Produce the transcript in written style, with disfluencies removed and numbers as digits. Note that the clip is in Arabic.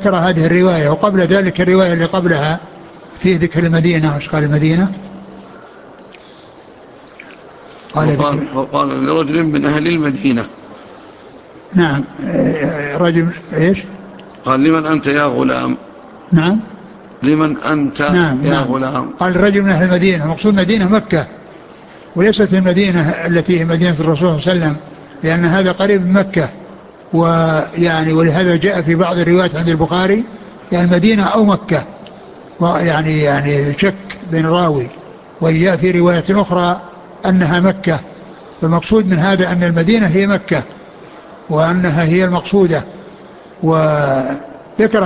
ذكر هذه الرواية. وقبل ذلك الرواية اللي قبلها فيه ذكر المدينة. وش قال المدينة؟ وقال لرجل من أهل المدينة. نعم. رجل إيش؟ قال لمن أنت يا غلام. نعم. لمن أنت نعم. يا نعم. غلام. قال الرجل من أهل المدينة، المقصود مدينة مكة، وليست المدينة التي هي مدينة الرسول صلى الله عليه وسلم، لأن هذا قريب من مكة. ويعني ولهذا جاء في بعض الروايات عند البخاري يعني المدينة أو مكة، يعني شك بين راوي. وجاء في رواية أخرى أنها مكة. فالمقصود من هذا أن المدينة هي مكة وأنها هي المقصودة. وذكر